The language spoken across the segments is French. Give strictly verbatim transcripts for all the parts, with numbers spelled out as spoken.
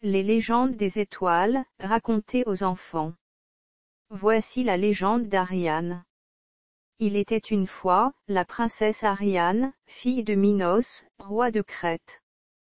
Les légendes des étoiles, racontées aux enfants. Voici la légende d'Ariane. Il était une fois, la princesse Ariane, fille de Minos, roi de Crète.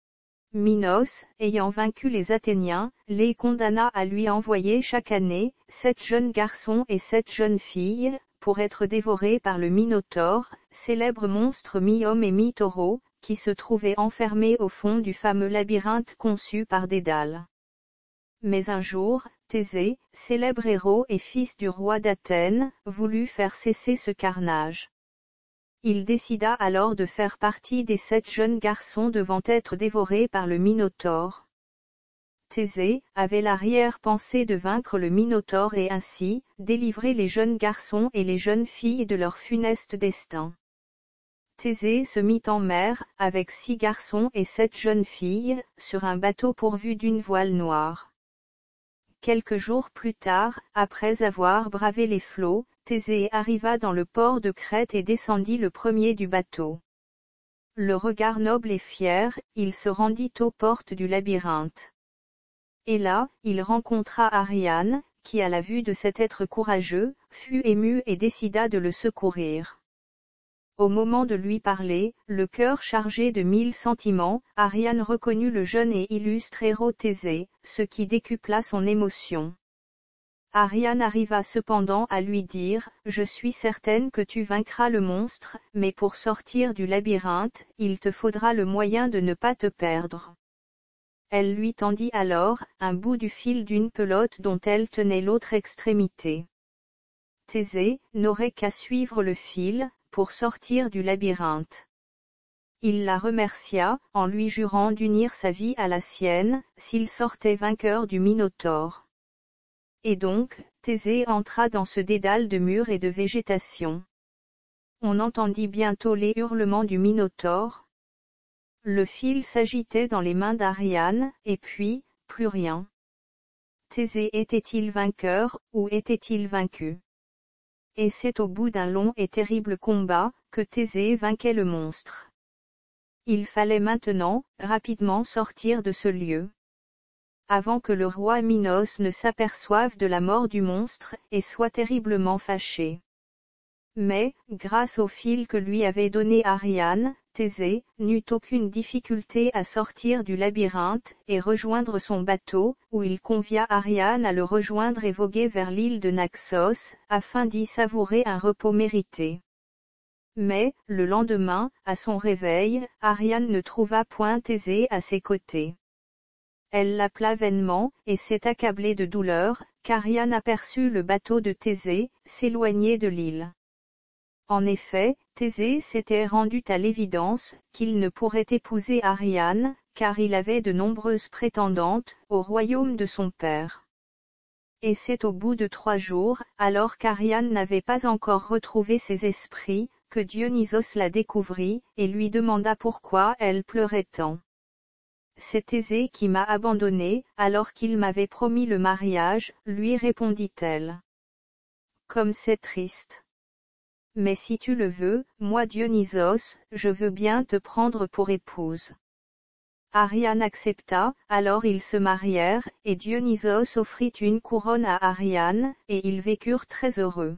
Minos, ayant vaincu les Athéniens, les condamna à lui envoyer chaque année, sept jeunes garçons et sept jeunes filles, pour être dévorés par le Minotaure, célèbre monstre mi-homme et mi-taureau, qui se trouvait enfermé au fond du fameux labyrinthe conçu par Dédale. Mais un jour, Thésée, célèbre héros et fils du roi d'Athènes, voulut faire cesser ce carnage. Il décida alors de faire partie des sept jeunes garçons devant être dévorés par le Minotaure. Thésée avait l'arrière-pensée de vaincre le Minotaure et ainsi, délivrer les jeunes garçons et les jeunes filles de leur funeste destin. Thésée se mit en mer, avec six garçons et sept jeunes filles, sur un bateau pourvu d'une voile noire. Quelques jours plus tard, après avoir bravé les flots, Thésée arriva dans le port de Crète et descendit le premier du bateau. Le regard noble et fier, il se rendit aux portes du labyrinthe. Et là, il rencontra Ariane, qui à la vue de cet être courageux, fut émue et décida de le secourir. Au moment de lui parler, le cœur chargé de mille sentiments, Ariane reconnut le jeune et illustre héros Thésée, ce qui décupla son émotion. Ariane arriva cependant à lui dire, « Je suis certaine que tu vaincras le monstre, mais pour sortir du labyrinthe, il te faudra le moyen de ne pas te perdre. » Elle lui tendit alors, un bout du fil d'une pelote dont elle tenait l'autre extrémité. Thésée n'aurait qu'à suivre le fil, pour sortir du labyrinthe. Il la remercia, en lui jurant d'unir sa vie à la sienne, s'il sortait vainqueur du Minotaure. Et donc, Thésée entra dans ce dédale de murs et de végétation. On entendit bientôt les hurlements du Minotaure. Le fil s'agitait dans les mains d'Ariane, et puis, plus rien. Thésée était-il vainqueur, ou était-il vaincu? Et c'est au bout d'un long et terrible combat, que Thésée vainquait le monstre. Il fallait maintenant, rapidement sortir de ce lieu. Avant que le roi Minos ne s'aperçoive de la mort du monstre, et soit terriblement fâché. Mais, grâce au fil que lui avait donné Ariane, Thésée n'eut aucune difficulté à sortir du labyrinthe, et rejoindre son bateau, où il convia Ariane à le rejoindre et voguer vers l'île de Naxos, afin d'y savourer un repos mérité. Mais, le lendemain, à son réveil, Ariane ne trouva point Thésée à ses côtés. Elle l'appela vainement, et s'est accablée de douleur, qu'Ariane aperçut le bateau de Thésée, s'éloigner de l'île. En effet, Thésée s'était rendu à l'évidence, qu'il ne pourrait épouser Ariane, car il avait de nombreuses prétendantes, au royaume de son père. Et c'est au bout de trois jours, alors qu'Ariane n'avait pas encore retrouvé ses esprits, que Dionysos la découvrit, et lui demanda pourquoi elle pleurait tant. C'est Thésée qui m'a abandonnée, alors qu'il m'avait promis le mariage, lui répondit-elle. Comme c'est triste. Mais si tu le veux, moi Dionysos, je veux bien te prendre pour épouse. Ariane accepta, alors ils se marièrent, et Dionysos offrit une couronne à Ariane, et ils vécurent très heureux.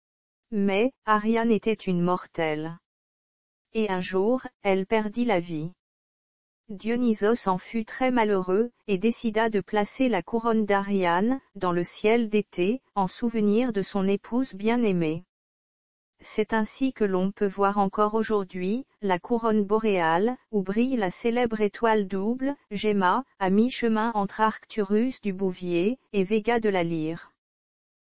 Mais, Ariane était une mortelle. Et un jour, elle perdit la vie. Dionysos en fut très malheureux, et décida de placer la couronne d'Ariane, dans le ciel d'été, en souvenir de son épouse bien-aimée. C'est ainsi que l'on peut voir encore aujourd'hui, la couronne boréale, où brille la célèbre étoile double, Gemma, à mi-chemin entre Arcturus du Bouvier, et Véga de la Lyre.